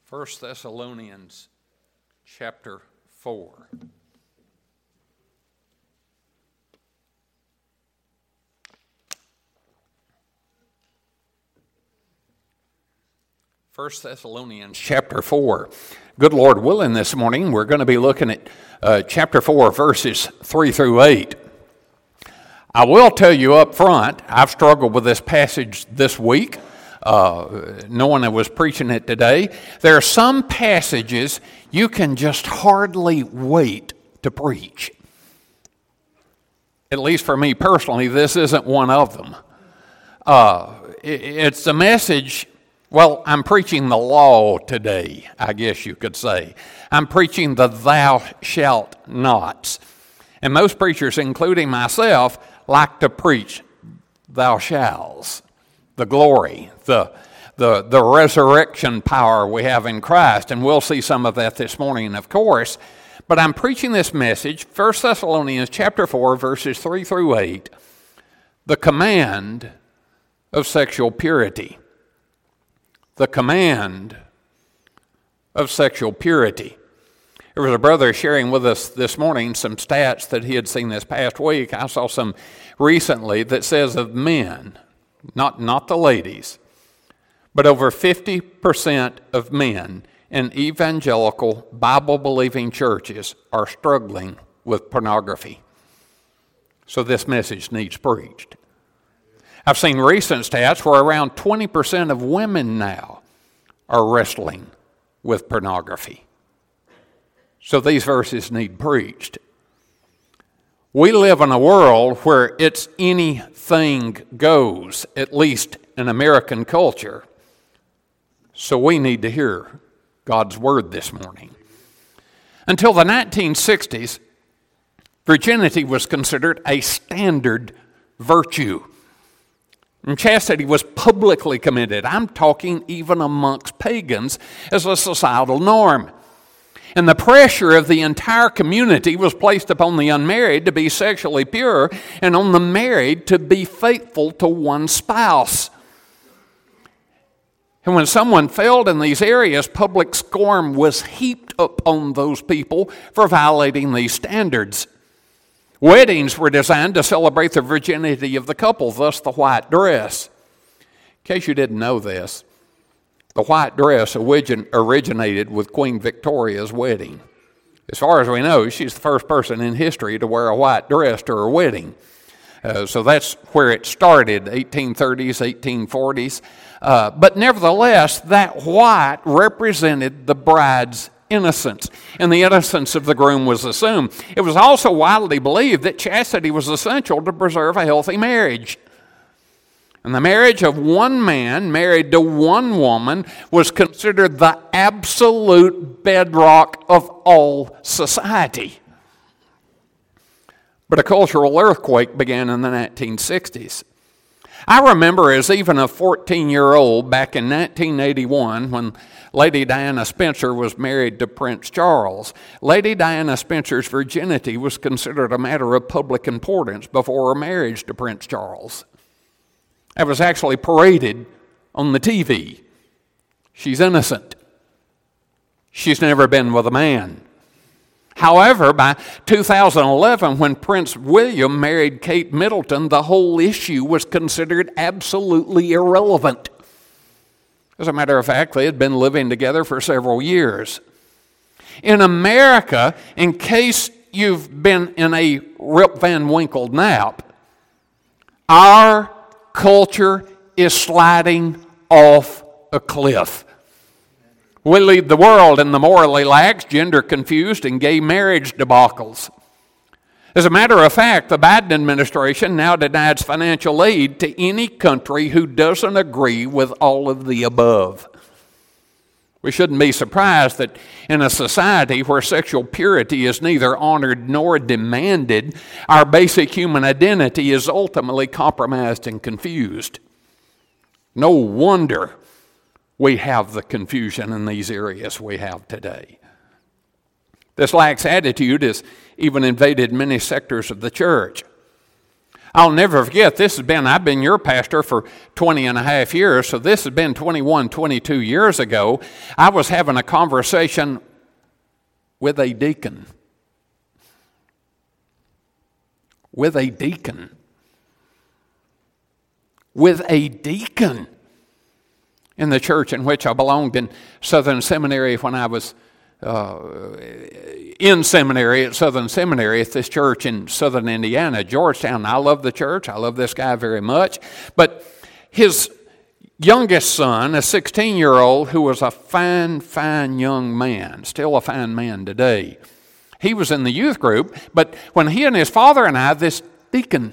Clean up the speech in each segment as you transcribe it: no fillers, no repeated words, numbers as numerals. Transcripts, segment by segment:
1 Thessalonians chapter 4. First Thessalonians chapter 4. Good Lord willing, this morning we're going to be looking at chapter 4, verses 3 through 8. I will tell you up front, I've struggled with this passage this week, knowing I was preaching it today. There are some passages you can just hardly wait to preach. At least for me personally, this isn't one of them. It's the message. Well, I'm preaching the law today, I guess you could say. I'm preaching the thou shalt nots. And most preachers, including myself, like to preach thou shalls, the glory, the resurrection power we have in Christ. And we'll see some of that this morning, of course. But I'm preaching this message, 1 Thessalonians chapter 4, verses 3 through 8, the command of sexual purity. The command of sexual purity. There was a brother sharing with us this morning some stats that he had seen this past week. I saw some recently that says of men, not the ladies, but over 50% of men in evangelical Bible-believing churches are struggling with pornography. So this message needs preached. I've seen recent stats where around 20% of women now are wrestling with pornography. So these verses need preached. We live in a world where it's anything goes, at least in American culture. So we need to hear God's word this morning. Until the 1960s, virginity was considered a standard virtue. And chastity was publicly committed. I'm talking even amongst pagans as a societal norm. And the pressure of the entire community was placed upon the unmarried to be sexually pure and on the married to be faithful to one spouse. And when someone failed in these areas, public scorn was heaped upon those people for violating these standards. Weddings were designed to celebrate the virginity of the couple, thus the white dress. In case you didn't know this, the white dress originated with Queen Victoria's wedding. As far as we know, she's the first person in history to wear a white dress to her wedding. So that's where it started, 1830s, 1840s. But nevertheless, that white represented the bride's innocence, and the innocence of the groom was assumed. It was also widely believed that chastity was essential to preserve a healthy marriage. And the marriage of one man married to one woman was considered the absolute bedrock of all society. But a cultural earthquake began in the 1960s. I remember as even a 14-year-old back in 1981 when Lady Diana Spencer was married to Prince Charles. Lady Diana Spencer's virginity was considered a matter of public importance before her marriage to Prince Charles. It was actually paraded on the TV. She's innocent. She's never been with a man. However, by 2011, when Prince William married Kate Middleton, the whole issue was considered absolutely irrelevant. As a matter of fact, they had been living together for several years. In America, in case you've been in a Rip Van Winkle nap, our culture is sliding off a cliff. We lead the world in the morally lax, gender-confused, and gay marriage debacles. As a matter of fact, the Biden administration now denies financial aid to any country who doesn't agree with all of the above. We shouldn't be surprised that in a society where sexual purity is neither honored nor demanded, our basic human identity is ultimately compromised and confused. No wonder we have the confusion in these areas we have today. This lax attitude has even invaded many sectors of the church. I'll never forget, I've been your pastor for 20 and a half years, so this has been 21, 22 years ago. I was having a conversation with a deacon. With a deacon in the church in which I belonged in Southern Seminary when I was in seminary at Southern Seminary at this church in Southern Indiana, Georgetown. I love the church. I love this guy very much. But his youngest son, a 16-year-old who was a fine, fine young man, still a fine man today, he was in the youth group. But when he and his father and I, this deacon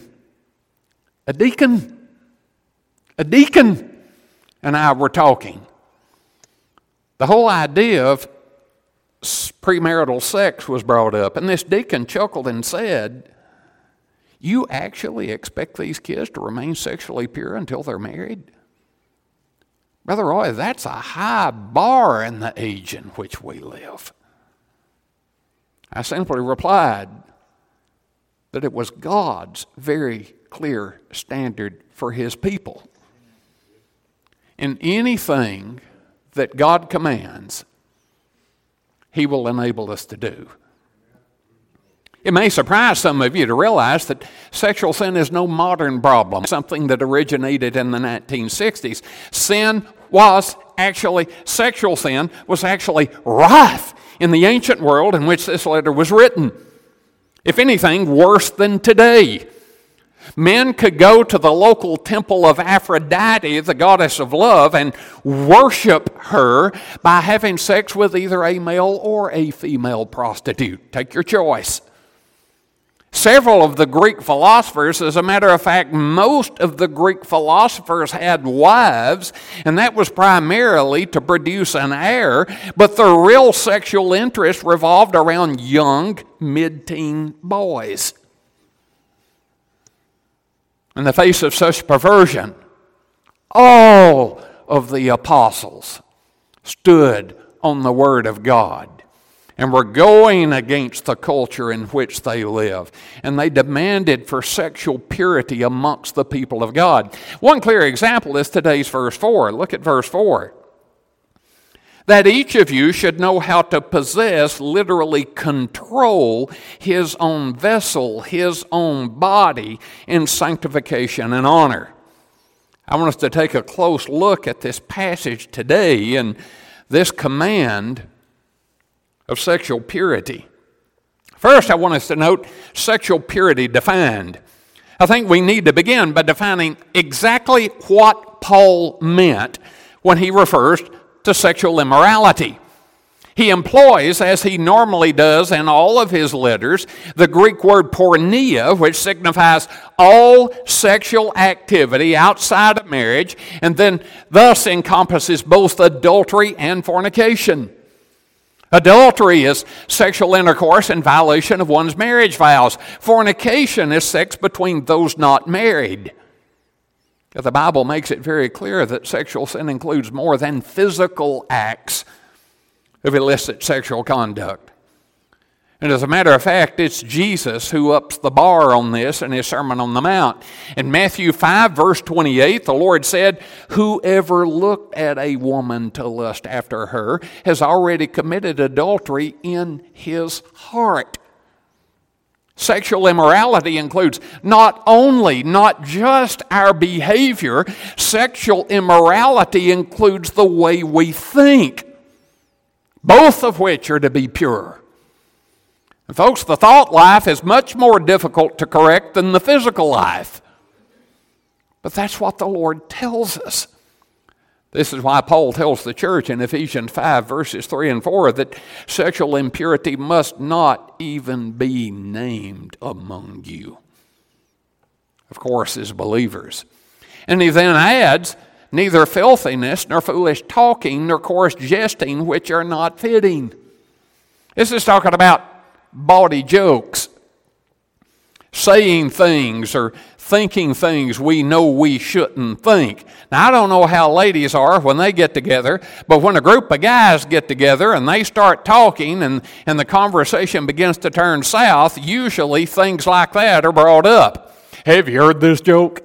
and I were talking, the whole idea of premarital sex was brought up, and this deacon chuckled and said, "You actually expect these kids to remain sexually pure until they're married? Brother Roy, that's a high bar in the age in which we live." I simply replied that it was God's very clear standard for His people. In anything that God commands, He will enable us to do. It may surprise some of you to realize that sexual sin is no modern problem, something that originated in the 1960s. Sexual sin was actually rife in the ancient world in which this letter was written. If anything, worse than today. Men could go to the local temple of Aphrodite, the goddess of love, and worship her by having sex with either a male or a female prostitute. Take your choice. Several of the Greek philosophers, as a matter of fact, most of the Greek philosophers had wives, and that was primarily to produce an heir, but their real sexual interest revolved around young, mid-teen boys. In the face of such perversion, all of the apostles stood on the Word of God and were going against the culture in which they live. And they demanded for sexual purity amongst the people of God. One clear example is today's verse 4. Look at verse 4. That each of you should know how to possess, literally control, his own vessel, his own body in sanctification and honor. I want us to take a close look at this passage today and this command of sexual purity. First, I want us to note sexual purity defined. I think we need to begin by defining exactly what Paul meant when he refers to sexual immorality. He employs, as he normally does in all of his letters, the Greek word porneia, which signifies all sexual activity outside of marriage, and then thus encompasses both adultery and fornication. Adultery is sexual intercourse in violation of one's marriage vows. Fornication is sex between those not married. The Bible makes it very clear that sexual sin includes more than physical acts of illicit sexual conduct. And as a matter of fact, it's Jesus who ups the bar on this in his Sermon on the Mount. In Matthew 5, verse 28, the Lord said, "Whoever looked at a woman to lust after her has already committed adultery in his heart." Sexual immorality includes not just our behavior, sexual immorality includes the way we think, both of which are to be pure. And folks, the thought life is much more difficult to correct than the physical life. But that's what the Lord tells us. This is why Paul tells the church in Ephesians 5, verses 3 and 4, that sexual impurity must not even be named among you. Of course, as believers. And he then adds, neither filthiness, nor foolish talking, nor coarse jesting, which are not fitting. This is talking about bawdy jokes, saying things or thinking things we know we shouldn't think. Now, I don't know how ladies are when they get together, but when a group of guys get together and they start talking and the conversation begins to turn south, usually things like that are brought up. Have you heard this joke?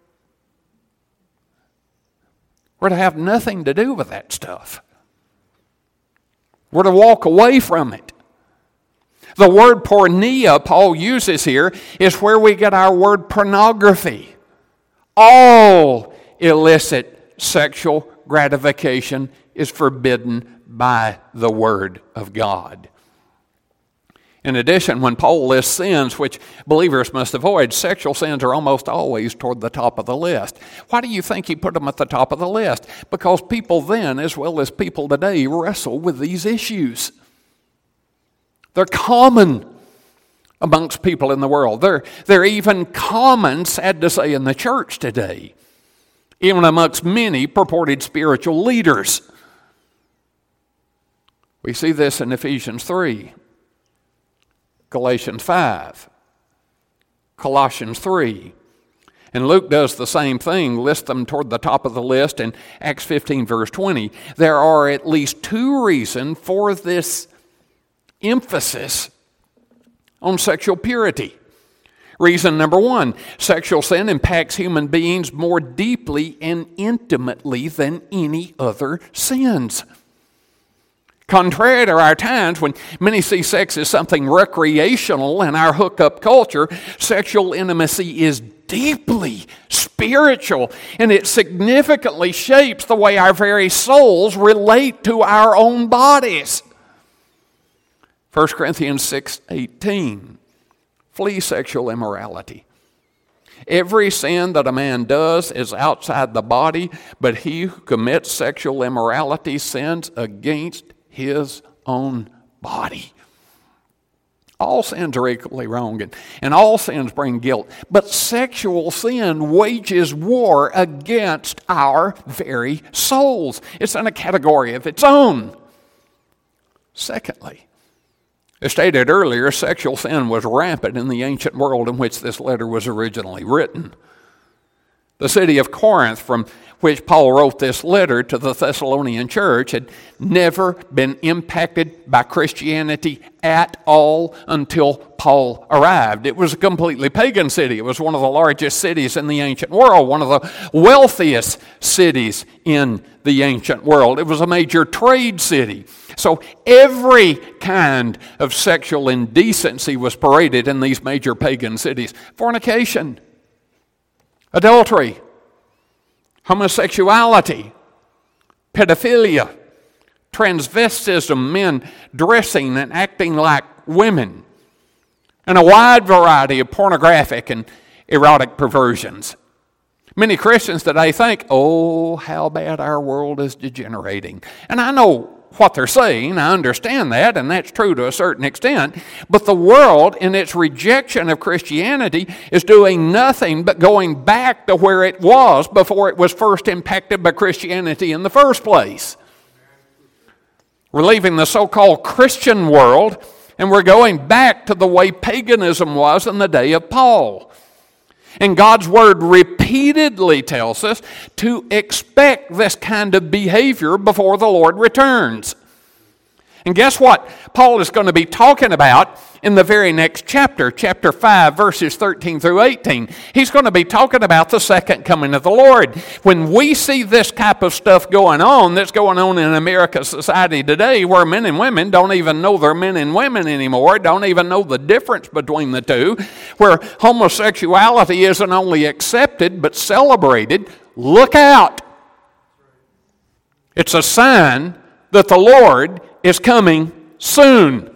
We're to have nothing to do with that stuff. We're to walk away from it. The word porneia Paul uses here is where we get our word pornography. All illicit sexual gratification is forbidden by the Word of God. In addition, when Paul lists sins which believers must avoid, sexual sins are almost always toward the top of the list. Why do you think he put them at the top of the list? Because people then, as well as people today, wrestle with these issues. They're common amongst people in the world. They're even common, sad to say, in the church today, even amongst many purported spiritual leaders. We see this in Ephesians 3, Galatians 5, Colossians 3. And Luke does the same thing, lists them toward the top of the list in Acts 15, verse 20. There are at least two reasons for this emphasis on sexual purity. Reason number one, sexual sin impacts human beings more deeply and intimately than any other sins. Contrary to our times when many see sex as something recreational in our hookup culture, sexual intimacy is deeply spiritual, and it significantly shapes the way our very souls relate to our own bodies. 1 Corinthians 6:18, flee sexual immorality. Every sin that a man does is outside the body, but he who commits sexual immorality sins against his own body. All sins are equally wrong, and all sins bring guilt. But sexual sin wages war against our very souls. It's in a category of its own. Secondly, as stated earlier, sexual sin was rampant in the ancient world in which this letter was originally written. The city of Corinth, from which Paul wrote this letter to the Thessalonian church, had never been impacted by Christianity at all until Paul arrived. It was a completely pagan city. It was one of the largest cities in the ancient world, one of the wealthiest cities in the ancient world. It was a major trade city. So every kind of sexual indecency was paraded in these major pagan cities. Fornication, adultery, homosexuality, pedophilia, transvestism, men dressing and acting like women, and a wide variety of pornographic and erotic perversions. Many Christians today think, oh, how bad our world is degenerating. And I know what they're saying. I understand that, and that's true to a certain extent. But the world, in its rejection of Christianity, is doing nothing but going back to where it was before it was first impacted by Christianity in the first place. We're leaving the so-called Christian world, and we're going back to the way paganism was in the day of Paul. And God's Word repeatedly tells us to expect this kind of behavior before the Lord returns. And guess what? Paul is going to be talking about in the very next chapter, chapter 5, verses 13 through 18. He's going to be talking about the second coming of the Lord. When we see this type of stuff going on, that's going on in America's society today, where men and women don't even know they're men and women anymore, don't even know the difference between the two, where homosexuality isn't only accepted but celebrated, look out. It's a sign that the Lord is coming soon.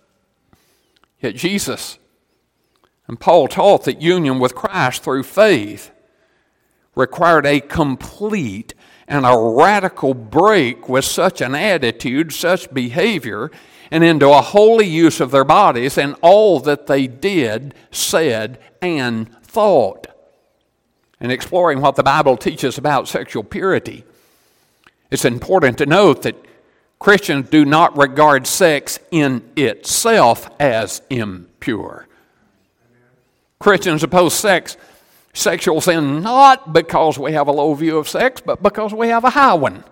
Yet Jesus and Paul taught that union with Christ through faith required a complete and a radical break with such an attitude, such behavior, and into a holy use of their bodies and all that they did, said, and thought. In exploring what the Bible teaches about sexual purity, it's important to note that Christians do not regard sex in itself as impure. Christians oppose sexual sin not because we have a low view of sex, but because we have a high one.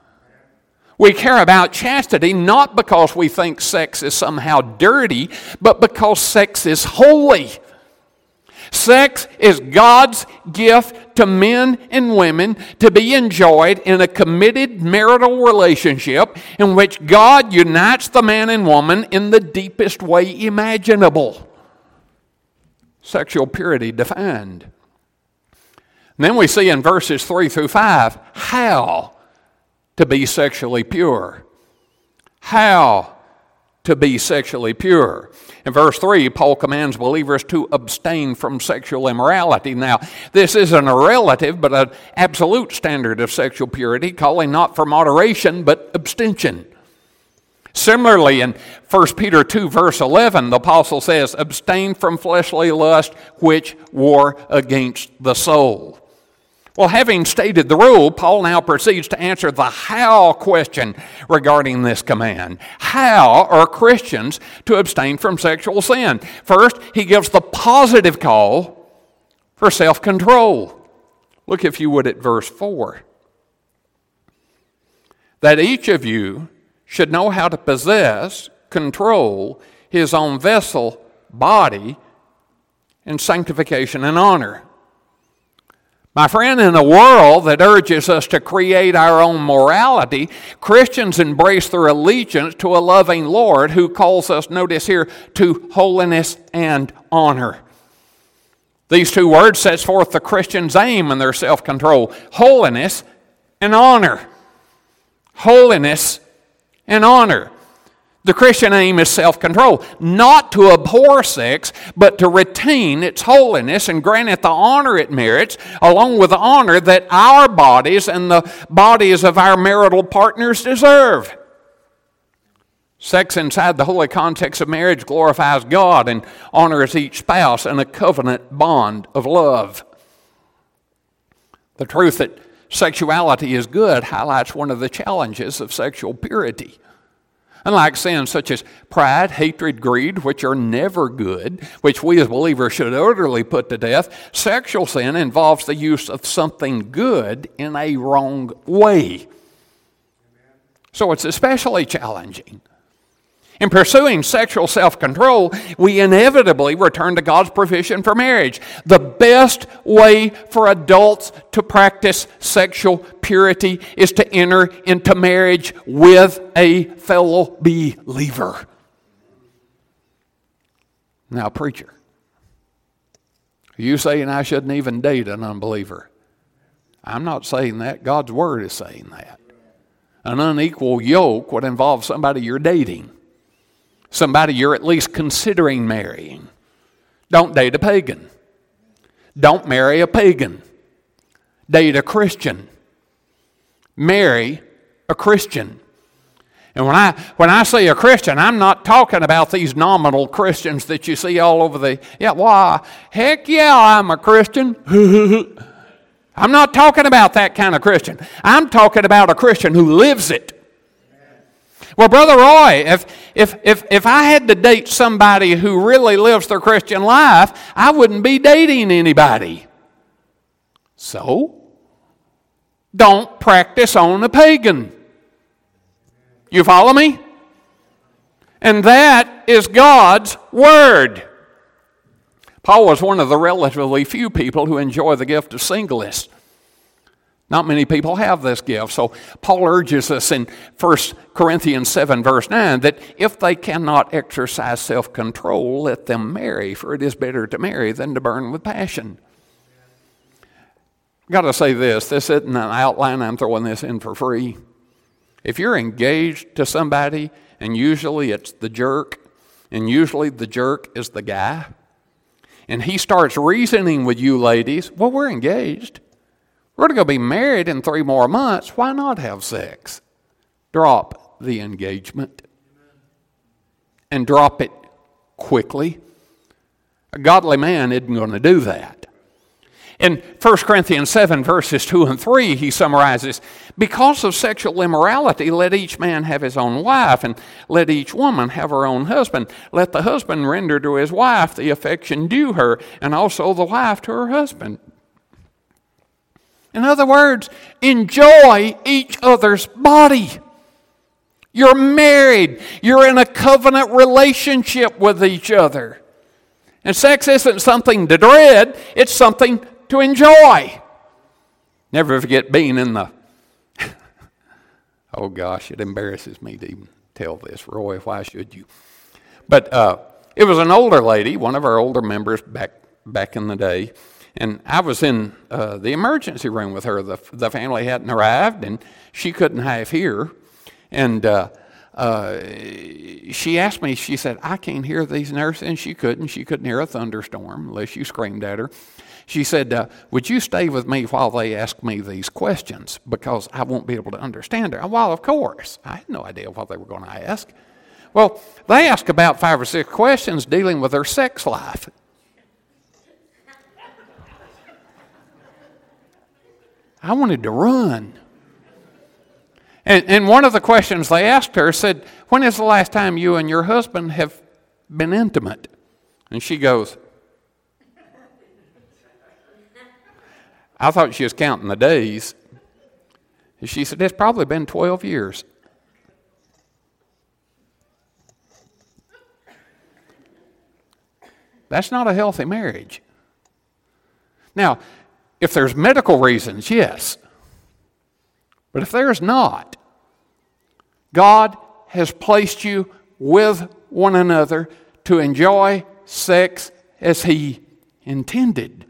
We care about chastity not because we think sex is somehow dirty, but because sex is holy. Sex is God's gift to men and women to be enjoyed in a committed marital relationship in which God unites the man and woman in the deepest way imaginable. Sexual purity defined. And then we see in verses 3 through 5 how to be sexually pure. How to be sexually pure. In verse 3, Paul commands believers to abstain from sexual immorality. Now, this isn't a relative, but an absolute standard of sexual purity, calling not for moderation, but abstention. Similarly, in 1 Peter 2, verse 11, the apostle says, abstain from fleshly lust, which war against the soul. Well, having stated the rule, Paul now proceeds to answer the how question regarding this command. How are Christians to abstain from sexual sin? First, he gives the positive call for self-control. Look, if you would, at verse 4. That each of you should know how to possess, control his own vessel, body, in sanctification and honor. My friend, in a world that urges us to create our own morality, Christians embrace their allegiance to a loving Lord who calls us, notice here, to holiness and honor. These two words sets forth the Christian's aim in their self-control: holiness and honor. Holiness and honor. The Christian aim is self-control, not to abhor sex, but to retain its holiness and grant it the honor it merits, along with the honor that our bodies and the bodies of our marital partners deserve. Sex inside the holy context of marriage glorifies God and honors each spouse in a covenant bond of love. The truth that sexuality is good highlights one of the challenges of sexual purity. Unlike sins such as pride, hatred, greed, which are never good, which we as believers should utterly put to death, sexual sin involves the use of something good in a wrong way. So it's especially challenging. In pursuing sexual self-control, we inevitably return to God's provision for marriage. The best way for adults to practice sexual purity is to enter into marriage with a fellow believer. Now, preacher, are you saying I shouldn't even date an unbeliever? I'm not saying that. God's Word is saying that. An unequal yoke would involve somebody you're dating. Somebody you're at least considering marrying. Don't date a pagan. Don't marry a pagan. Date a Christian. Marry a Christian. And when I say a Christian, I'm not talking about these nominal Christians that you see all over heck yeah, I'm a Christian. I'm not talking about that kind of Christian. I'm talking about a Christian who lives it. Well, Brother Roy, if I had to date somebody who really lives their Christian life, I wouldn't be dating anybody. So, don't practice on a pagan. You follow me? And that is God's Word. Paul was one of the relatively few people who enjoy the gift of singleness. Not many people have this gift. So Paul urges us in 1 Corinthians 7, verse 9, that if they cannot exercise self-control, let them marry, for it is better to marry than to burn with passion. I've got to say this isn't an outline, I'm throwing this in for free. If you're engaged to somebody, and usually it's the jerk, and usually the jerk is the guy, and he starts reasoning with you ladies, well, we're engaged. We're going to be married in 3 more months. Why not have sex? Drop the engagement. And drop it quickly. A godly man isn't going to do that. In 1 Corinthians 7, verses 2 and 3, he summarizes, because of sexual immorality, let each man have his own wife, and let each woman have her own husband. Let the husband render to his wife the affection due her, and also the wife to her husband. In other words, enjoy each other's body. You're married. You're in a covenant relationship with each other. And sex isn't something to dread, it's something to enjoy. Never forget being in the... Oh gosh, it embarrasses me to even tell this. Roy, why should you? But it was an older lady, one of our older members back in the day, and I was in the emergency room with her. The family hadn't arrived, and she couldn't have hear. And she asked me, she said, I can't hear these nurses. And she couldn't hear a thunderstorm unless you screamed at her. She said, would you stay with me while they ask me these questions? Because I won't be able to understand her. Well, of course. I had no idea what they were going to ask. Well, they asked about 5 or 6 questions dealing with her sex life. I wanted to run. And one of the questions they asked her said, when is the last time you and your husband have been intimate? And she goes, I thought she was counting the days. She said, it's probably been 12 years. That's not a healthy marriage. Now, if there's medical reasons, yes. But if there's not, God has placed you with one another to enjoy sex as He intended.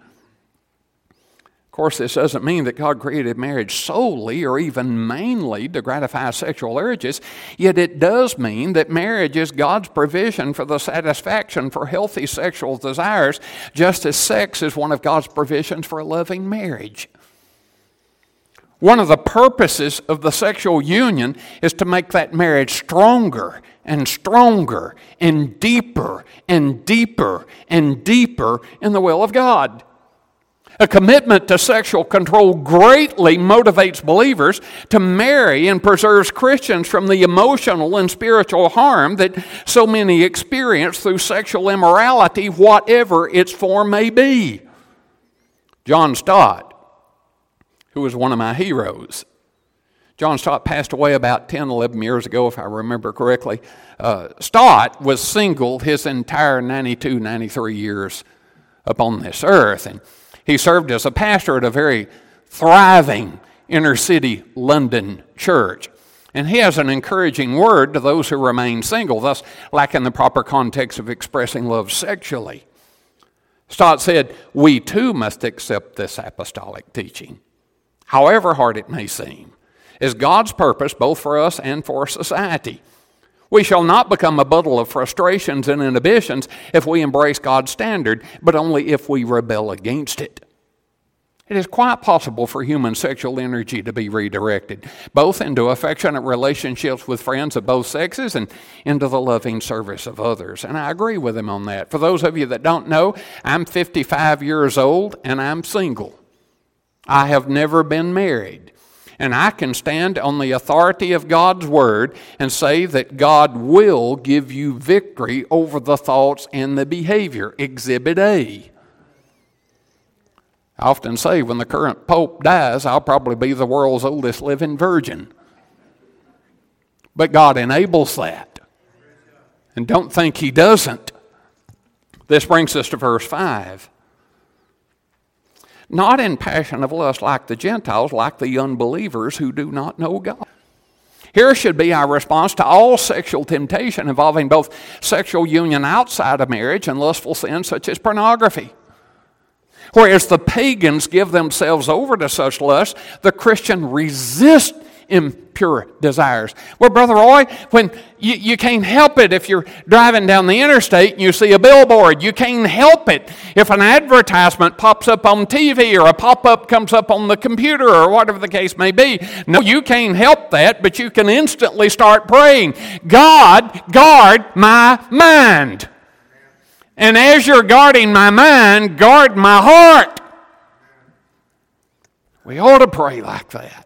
Of course, this doesn't mean that God created marriage solely or even mainly to gratify sexual urges, yet it does mean that marriage is God's provision for the satisfaction for healthy sexual desires, just as sex is one of God's provisions for a loving marriage. One of the purposes of the sexual union is to make that marriage stronger and stronger and deeper and deeper and deeper in the will of God. A commitment to sexual control greatly motivates believers to marry and preserves Christians from the emotional and spiritual harm that so many experience through sexual immorality, whatever its form may be. John Stott, who was one of my heroes. John Stott passed away about 10, 11 years ago, if I remember correctly. Stott was single his entire 92, 93 years upon this earth. And he served as a pastor at a very thriving inner city London church. And he has an encouraging word to those who remain single, thus lacking the proper context of expressing love sexually. Stott said, we too must accept this apostolic teaching, however hard it may seem, as God's purpose both for us and for society. We shall not become a bundle of frustrations and inhibitions if we embrace God's standard, but only if we rebel against it. It is quite possible for human sexual energy to be redirected, both into affectionate relationships with friends of both sexes and into the loving service of others. And I agree with him on that. For those of you that don't know, I'm 55 years old and I'm single. I have never been married. And I can stand on the authority of God's Word and say that God will give you victory over the thoughts and the behavior. Exhibit A. I often say when the current Pope dies, I'll probably be the world's oldest living virgin. But God enables that. And don't think He doesn't. This brings us to verse 5. Not in passion of lust like the Gentiles, like the unbelievers who do not know God. Here should be our response to all sexual temptation involving both sexual union outside of marriage and lustful sins such as pornography. Whereas the pagans give themselves over to such lust, the Christian resists impure desires. Well, Brother Roy, when you can't help it if you're driving down the interstate and you see a billboard. You can't help it if an advertisement pops up on TV or a pop-up comes up on the computer or whatever the case may be. No, you can't help that, but you can instantly start praying, God, guard my mind. And as you're guarding my mind, guard my heart. We ought to pray like that.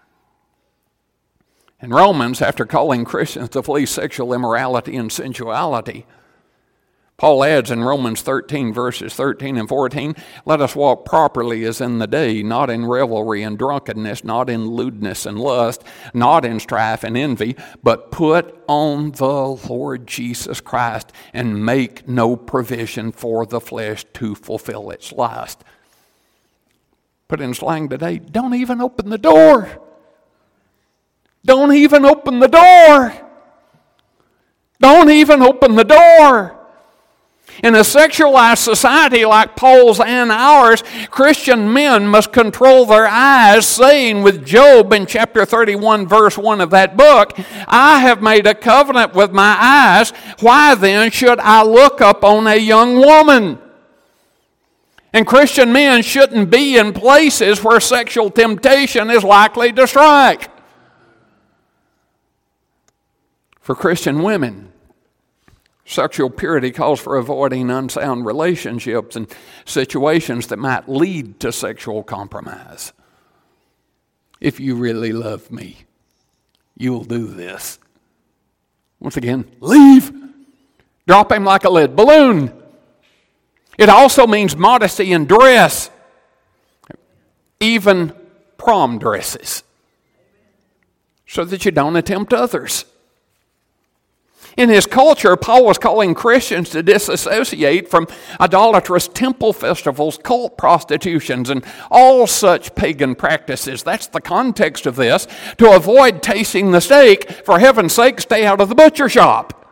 In Romans, after calling Christians to flee sexual immorality and sensuality, Paul adds in Romans 13, verses 13 and 14, let us walk properly as in the day, not in revelry and drunkenness, not in lewdness and lust, not in strife and envy, but put on the Lord Jesus Christ and make no provision for the flesh to fulfill its lust. Put in slang today, don't even open the door. Don't even open the door. Don't even open the door. In a sexualized society like Paul's and ours, Christian men must control their eyes, saying with Job in chapter 31, verse 1 of that book, I have made a covenant with my eyes. Why then should I look up on a young woman? And Christian men shouldn't be in places where sexual temptation is likely to strike. For Christian women, sexual purity calls for avoiding unsound relationships and situations that might lead to sexual compromise. If you really love me, you'll do this. Once again, leave. Drop him like a lead balloon. It also means modesty in dress, even prom dresses, so that you don't tempt others. In his culture, Paul was calling Christians to disassociate from idolatrous temple festivals, cult prostitutions, and all such pagan practices. That's the context of this. To avoid tasting the steak, for heaven's sake, stay out of the butcher shop.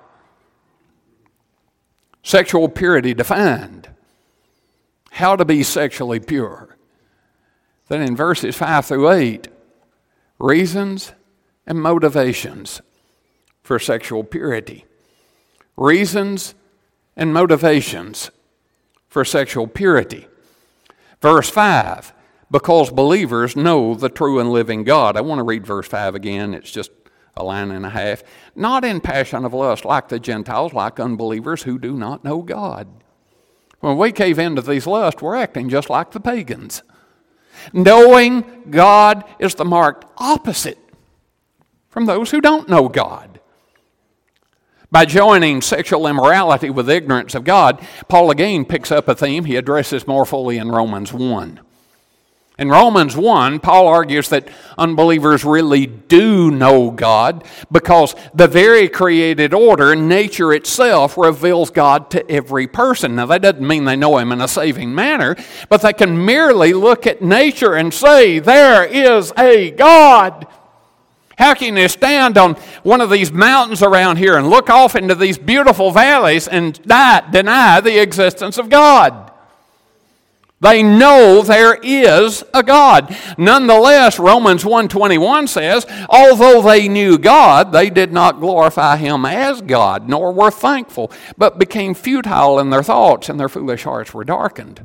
Sexual purity defined. How to be sexually pure. Then in verses 5 through 8, reasons and motivations for sexual purity. Reasons and motivations for sexual purity. Verse 5, because believers know the true and living God. I want to read verse 5 again. It's just a line and a half. Not in passion of lust like the Gentiles, like unbelievers who do not know God. When we cave into these lusts, we're acting just like the pagans. Knowing God is the marked opposite from those who don't know God. By joining sexual immorality with ignorance of God, Paul again picks up a theme he addresses more fully in Romans 1. In Romans 1, Paul argues that unbelievers really do know God because the very created order, nature itself, reveals God to every person. Now, that doesn't mean they know Him in a saving manner, but they can merely look at nature and say, there is a God. How can you stand on one of these mountains around here and look off into these beautiful valleys and deny the existence of God? They know there is a God. Nonetheless, Romans 1:21 says, although they knew God, they did not glorify Him as God, nor were thankful, but became futile in their thoughts, and their foolish hearts were darkened.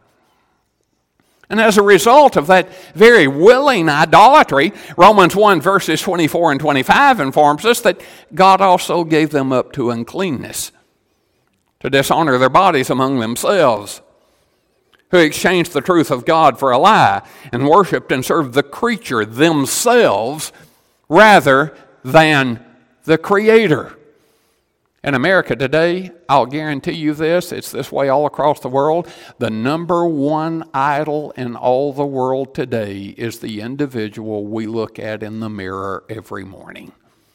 And as a result of that very willing idolatry, Romans 1 verses 24 and 25 informs us that God also gave them up to uncleanness, to dishonor their bodies among themselves, who exchanged the truth of God for a lie and worshiped and served the creature themselves rather than the Creator. In America today, I'll guarantee you this, it's this way all across the world, the number one idol in all the world today is the individual we look at in the mirror every morning.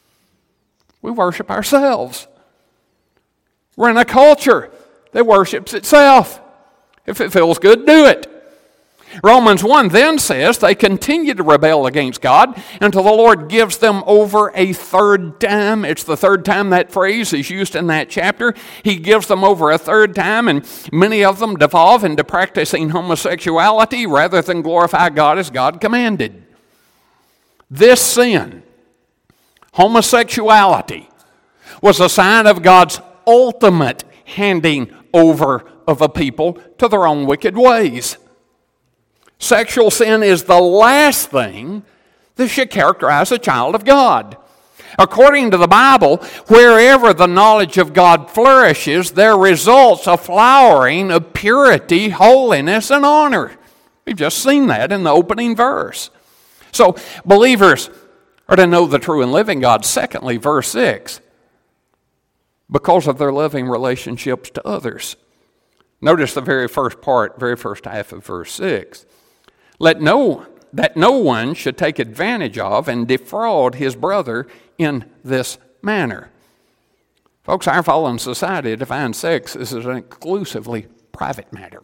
We worship ourselves. We're in a culture that worships itself. If it feels good, do it. Romans 1 then says they continue to rebel against God until the Lord gives them over a third time. It's the third time that phrase is used in that chapter. He gives them over a third time, and many of them devolve into practicing homosexuality rather than glorify God as God commanded. This sin, homosexuality, was a sign of God's ultimate handing over of a people to their own wicked ways. Sexual sin is the last thing that should characterize a child of God. According to the Bible, wherever the knowledge of God flourishes, there results a flowering of purity, holiness, and honor. We've just seen that in the opening verse. So, believers are to know the true and living God. Secondly, verse 6. because of their loving relationships to others. Notice the very first half of verse 6. That no one should take advantage of and defraud his brother in this manner. Folks, our fallen society defines sex as an exclusively private matter.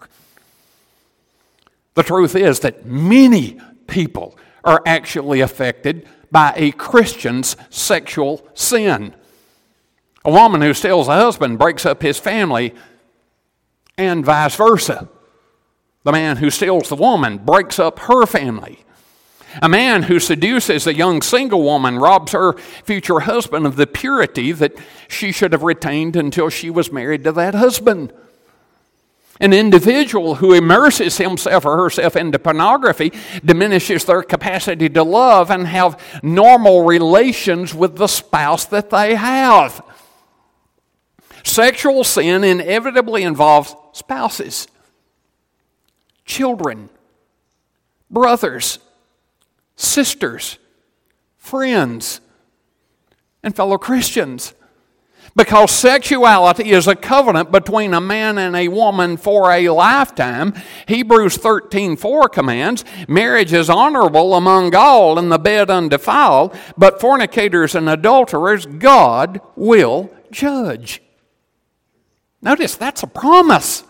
The truth is that many people are actually affected by a Christian's sexual sin. A woman who steals a husband breaks up his family, and vice versa. The man who steals the woman breaks up her family. A man who seduces a young single woman robs her future husband of the purity that she should have retained until she was married to that husband. An individual who immerses himself or herself into pornography diminishes their capacity to love and have normal relations with the spouse that they have. Sexual sin inevitably involves spouses, children, brothers, sisters, friends, and fellow Christians. Because sexuality is a covenant between a man and a woman for a lifetime, Hebrews 13:4 commands, marriage is honorable among all and the bed undefiled, but fornicators and adulterers God will judge. Notice that's a promise.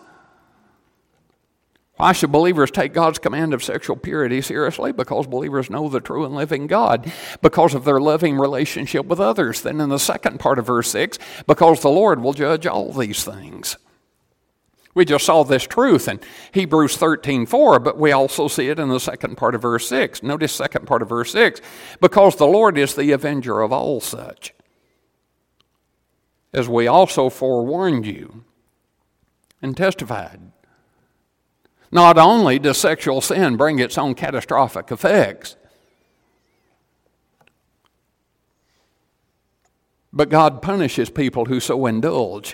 Why should believers take God's command of sexual purity seriously? Because believers know the true and living God, because of their loving relationship with others. Then in the second part of verse 6, because the Lord will judge all these things. We just saw this truth in Hebrews 13:4, but we also see it in the second part of verse 6. Notice second part of verse 6, because the Lord is the avenger of all such. As we also forewarned you and testified. Not only does sexual sin bring its own catastrophic effects, but God punishes people who so indulge.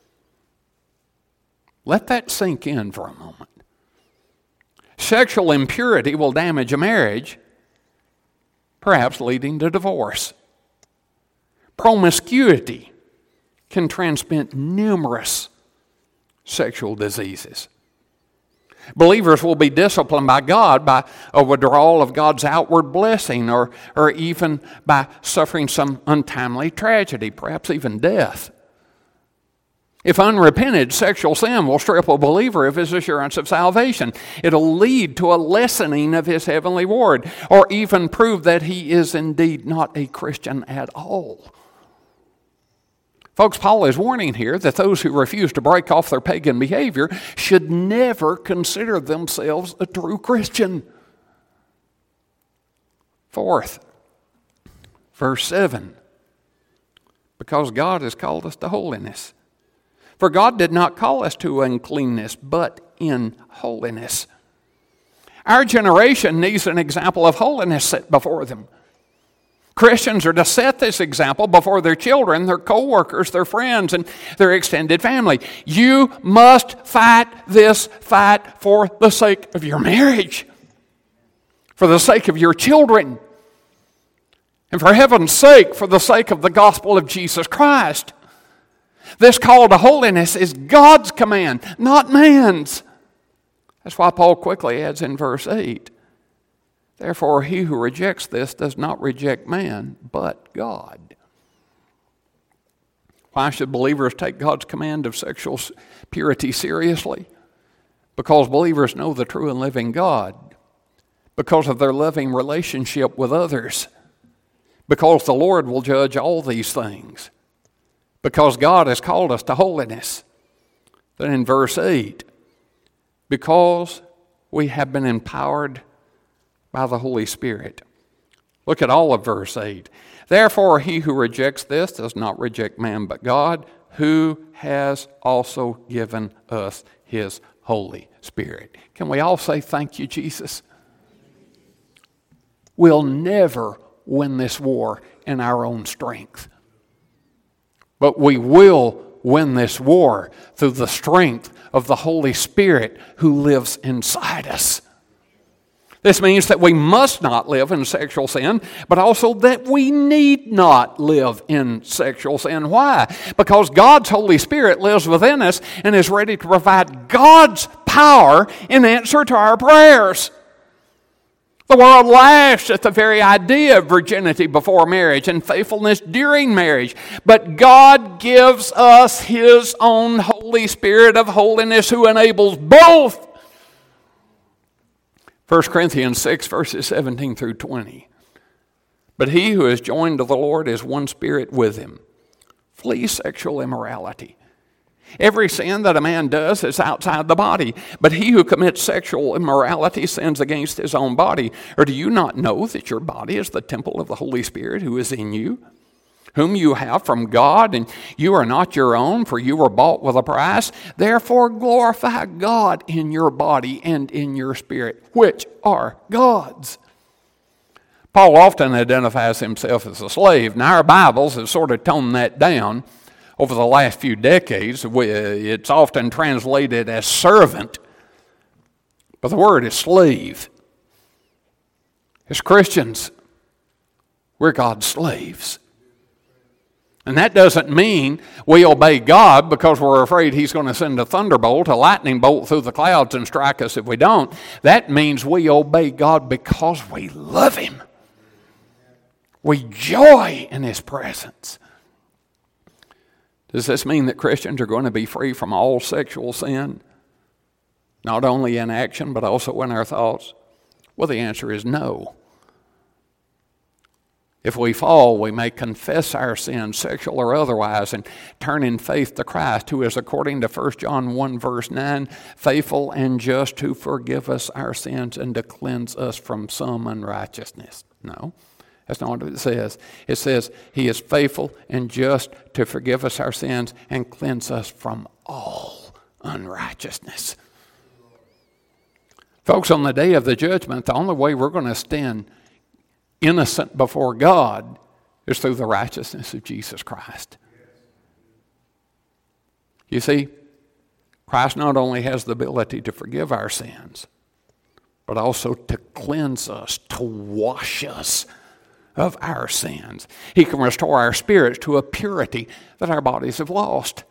Let that sink in for a moment. Sexual impurity will damage a marriage, perhaps leading to divorce. Promiscuity can transmit numerous sexual diseases. Believers will be disciplined by God by a withdrawal of God's outward blessing or even by suffering some untimely tragedy, perhaps even death. If unrepented, sexual sin will strip a believer of his assurance of salvation. It'll lead to a lessening of his heavenly reward or even prove that he is indeed not a Christian at all. Folks, Paul is warning here that those who refuse to break off their pagan behavior should never consider themselves a true Christian. Fourth, verse 7, because God has called us to holiness. For God did not call us to uncleanness, but in holiness. Our generation needs an example of holiness set before them. Christians are to set this example before their children, their co-workers, their friends, and their extended family. You must fight this fight for the sake of your marriage, for the sake of your children, and for heaven's sake, for the sake of the gospel of Jesus Christ. This call to holiness is God's command, not man's. That's why Paul quickly adds in verse 8, therefore, he who rejects this does not reject man, but God. Why should believers take God's command of sexual purity seriously? Because believers know the true and living God, because of their loving relationship with others, because the Lord will judge all these things, because God has called us to holiness. Then in verse 8, because we have been empowered by the Holy Spirit. Look at all of verse 8. Therefore, he who rejects this does not reject man, but God, who has also given us his Holy Spirit. Can we all say thank you, Jesus? We'll never win this war in our own strength. But we will win this war through the strength of the Holy Spirit who lives inside us. This means that we must not live in sexual sin, but also that we need not live in sexual sin. Why? Because God's Holy Spirit lives within us and is ready to provide God's power in answer to our prayers. The world laughs at the very idea of virginity before marriage and faithfulness during marriage. But God gives us His own Holy Spirit of holiness who enables both. 1 Corinthians 6, verses 17 through 20. But he who is joined to the Lord is one spirit with him. Flee sexual immorality. Every sin that a man does is outside the body, but he who commits sexual immorality sins against his own body. Or do you not know that your body is the temple of the Holy Spirit who is in you, whom you have from God, and you are not your own, for you were bought with a price? Therefore glorify God in your body and in your spirit, which are God's. Paul often identifies himself as a slave. Now our Bibles have sort of toned that down over the last few decades. It's often translated as servant, but the word is slave. As Christians, we're God's slaves. And that doesn't mean we obey God because we're afraid He's going to send a thunderbolt, a lightning bolt through the clouds and strike us if we don't. That means we obey God because we love Him. We joy in His presence. Does this mean that Christians are going to be free from all sexual sin? Not only in action, but also in our thoughts? Well, the answer is no. If we fall, we may confess our sins, sexual or otherwise, and turn in faith to Christ, who is, according to 1 John 1, verse 9, faithful and just to forgive us our sins and to cleanse us from some unrighteousness. No, that's not what it says. It says He is faithful and just to forgive us our sins and cleanse us from all unrighteousness. Folks, on the day of the judgment, the only way we're going to stand innocent before God is through the righteousness of Jesus Christ. You see, Christ not only has the ability to forgive our sins, but also to cleanse us, to wash us of our sins. He can restore our spirits to a purity that our bodies have lost.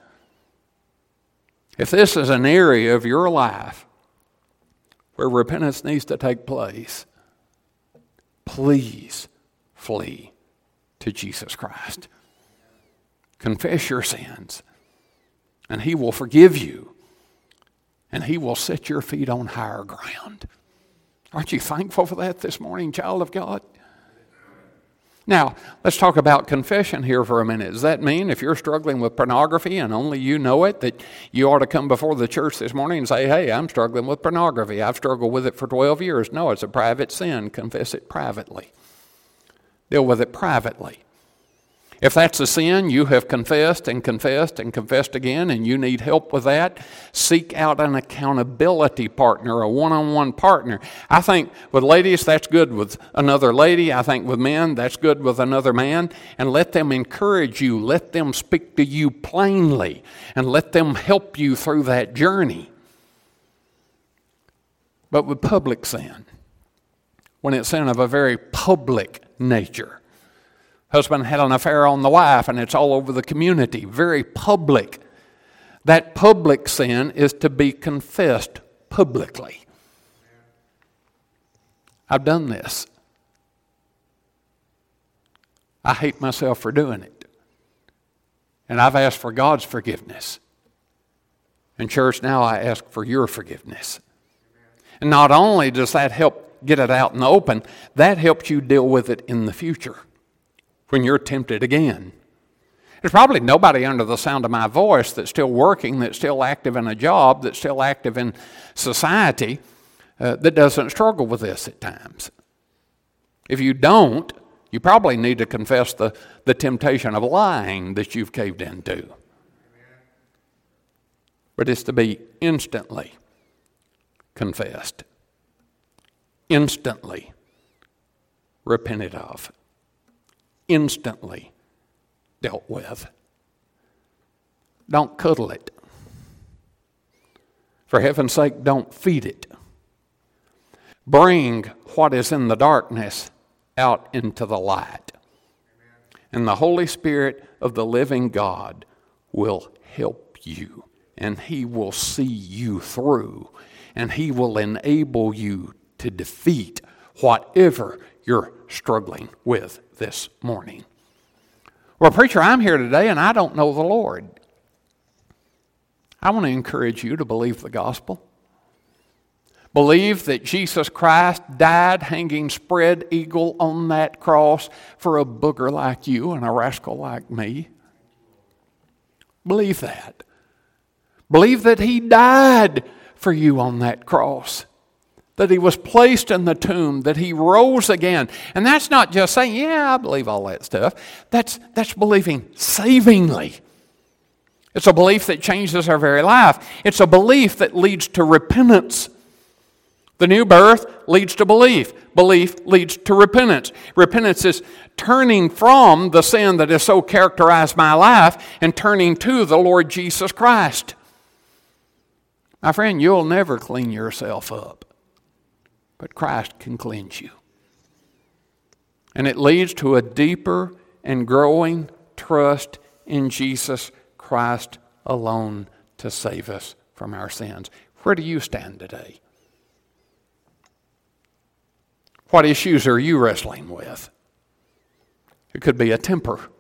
If this is an area of your life where repentance needs to take place, please flee to Jesus Christ. Confess your sins, and He will forgive you, and He will set your feet on higher ground. Aren't you thankful for that this morning, child of God? Now, let's talk about confession here for a minute. Does that mean if you're struggling with pornography and only you know it, that you ought to come before the church this morning and say, hey, I'm struggling with pornography. I've struggled with it for 12 years. No, it's a private sin. Confess it privately. Deal with it privately. If that's a sin you have confessed and confessed and confessed again and you need help with that, seek out an accountability partner, a one-on-one partner. I think with ladies, that's good with another lady. I think with men, that's good with another man. And let them encourage you. Let them speak to you plainly. And let them help you through that journey. But with public sin, when it's sin of a very public nature, husband had an affair on the wife, and it's all over the community, very public. That public sin is to be confessed publicly. I've done this. I hate myself for doing it. And I've asked for God's forgiveness. In church now, I ask for your forgiveness. And not only does that help get it out in the open, that helps you deal with it in the future when you're tempted again. There's probably nobody under the sound of my voice that's still working, that's still active in a job, that's still active in society, that doesn't struggle with this at times. If you don't, you probably need to confess the temptation of lying that you've caved into. But it's to be instantly confessed, instantly repented of, instantly dealt with. Don't cuddle it. For heaven's sake, don't feed it. bring what is in the darkness out into the light. And the Holy Spirit of the living God will help you, and He will see you through, and He will enable you to defeat whatever you're struggling with this morning. Well, preacher, I'm here today and I don't know the Lord. I want to encourage you to believe the gospel. Believe that Jesus Christ died hanging spread eagle on that cross for a booger like you and a rascal like me. Believe that. Believe that He died for you on that cross. That He was placed in the tomb, that He rose again. And that's not just saying, yeah, I believe all that stuff. That's believing savingly. It's a belief that changes our very life. It's a belief that leads to repentance. The new birth leads to belief. Belief leads to repentance. Repentance is turning from the sin that has so characterized my life and turning to the Lord Jesus Christ. My friend, you'll never clean yourself up, but Christ can cleanse you. And it leads to a deeper and growing trust in Jesus Christ alone to save us from our sins. Where do you stand today? What issues are you wrestling with? It could be a temper. It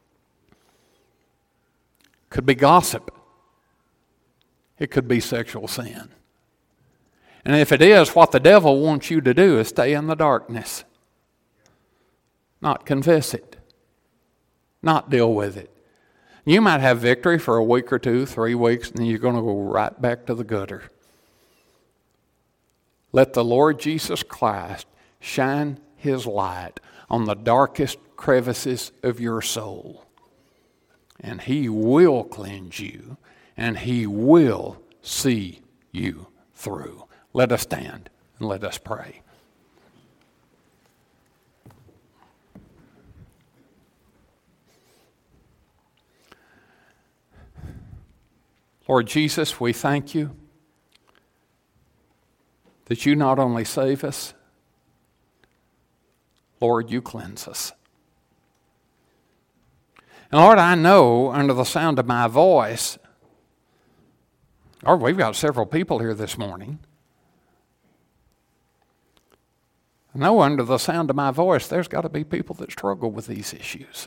could be gossip. It could be sexual sin. And if it is, what the devil wants you to do is stay in the darkness. Not confess it. Not deal with it. You might have victory for a week or 2, 3 weeks, and then you're going to go right back to the gutter. Let the Lord Jesus Christ shine His light on the darkest crevices of your soul. And He will cleanse you, and He will see you through. Let us stand and let us pray. Lord Jesus, we thank You that You not only save us, Lord, You cleanse us. And Lord, I know under the sound of my voice, Lord, we've got several people here this morning. I know under the sound of my voice, there's got to be people that struggle with these issues.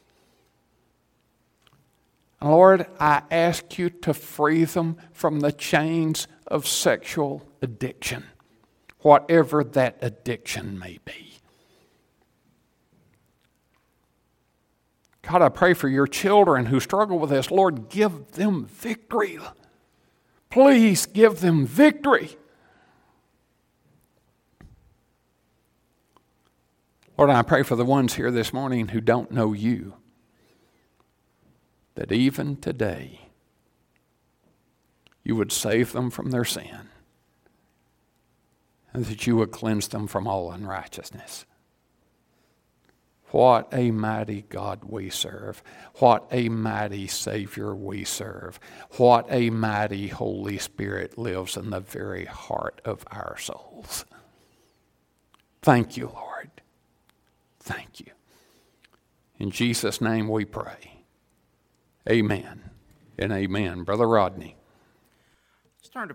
And Lord, I ask You to free them from the chains of sexual addiction, whatever that addiction may be. God, I pray for Your children who struggle with this. Lord, give them victory. Please give them victory. Lord, I pray for the ones here this morning who don't know You, that even today You would save them from their sin and that You would cleanse them from all unrighteousness. What a mighty God we serve. What a mighty Savior we serve. What a mighty Holy Spirit lives in the very heart of our souls. Thank You, Lord. Thank You. In Jesus' name we pray. Amen and amen. Brother Rodney. Let's turn to